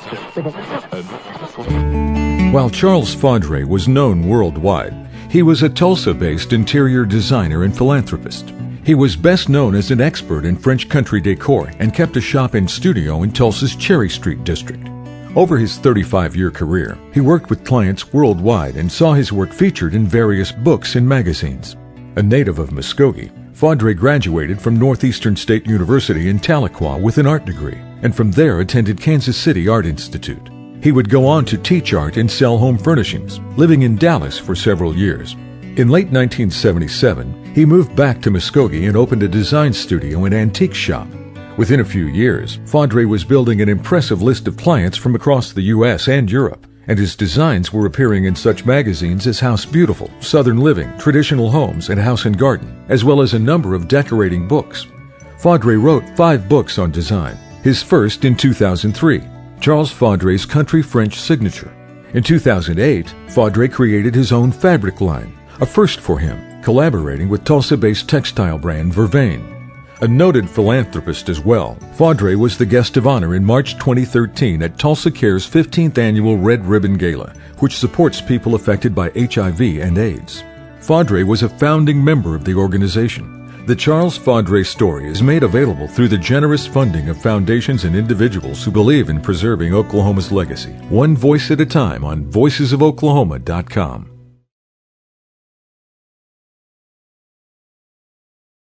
While Charles Fondre was known worldwide, he was a Tulsa-based interior designer and philanthropist. He was best known as an expert in French country decor and kept a shop and studio in Tulsa's Cherry Street district. Over his 35-year career, he worked with clients worldwide and saw his work featured in various books and magazines. A native of Muskogee, Fondre graduated from Northeastern State University in Tahlequah with an art degree, and from there attended Kansas City Art Institute. He would go on to teach art and sell home furnishings, living in Dallas for several years. In late 1977, he moved back to Muskogee and opened a design studio and antique shop. Within a few years, Fondre was building an impressive list of clients from across the U.S. and Europe, and his designs were appearing in such magazines as House Beautiful, Southern Living, Traditional Homes, and House and Garden, as well as a number of decorating books. Fondre wrote 5 books on design, his first in 2003, Charles Fondre's Country French Signature. In 2008, Fondre created his own fabric line, a first for him, collaborating with Tulsa-based textile brand Vervain. A noted philanthropist as well, Fondre was the guest of honor in March 2013 at Tulsa Care's 15th annual Red Ribbon Gala, which supports people affected by HIV and AIDS. Fondre was a founding member of the organization. The Charles Fondre story is made available through the generous funding of foundations and individuals who believe in preserving Oklahoma's legacy, one voice at a time on voicesofoklahoma.com.